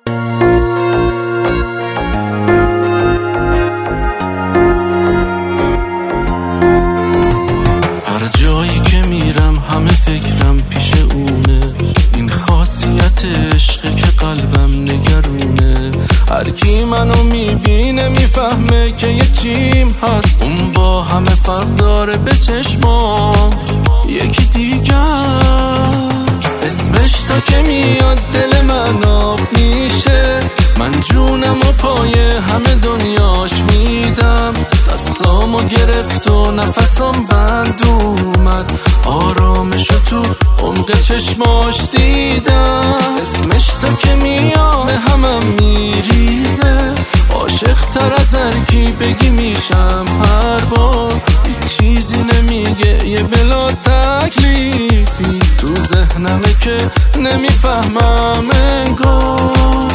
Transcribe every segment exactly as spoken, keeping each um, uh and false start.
هر جایی که میرم همه فکرم پیش اونه، این خاصیت عشقه که قلبم نگرونه. هر کی منو میبینه میفهمه که یه تیم هست، اون با همه فرق داره به چشمام یکی دیگه است. اسمش تا که میاد دل من آب میشه، من جونم و پای همه دنیاش میدم. دستامو گرفت و نفسام بند اومد، آرامشو تو عمق چشماش دیدم. اسمش تا که میاد به همم میریزه، عاشق تر از هر کی بگی میشم هر بار. هیچ چیزی نمیگه یه بلا تکلیفی تو ذهنمه که نمیفهمم انگار.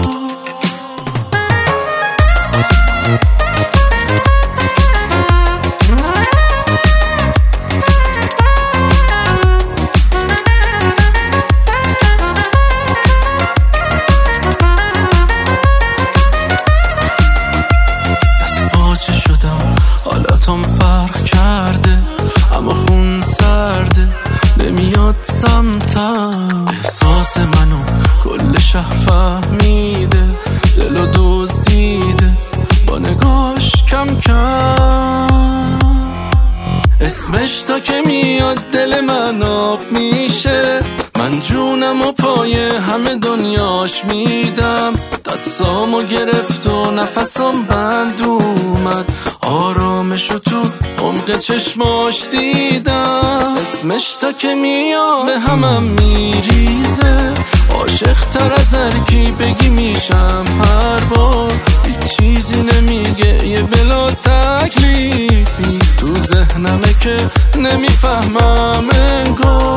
حالاتم فرق کرده اما خون سرده، نمیاد سمتم. احساس منو کل شهر فهمیده، دلو دزدیده با نگاش کم کم. اسمش تا که میاد دل من آب میشه، من جونم و پای همه دنیاش میدم. دستامو گرفت و نفسام بند اومد، آرامشو تو عمق چشماش دیدم. اسمش تا که میاد به همم میریزه، عاشق تر از هر کی بگی میشم هر بار. هیچ چیزی نمیگه یه بلا تکلیفی تو ذهنمه که نمیفهمم انگار.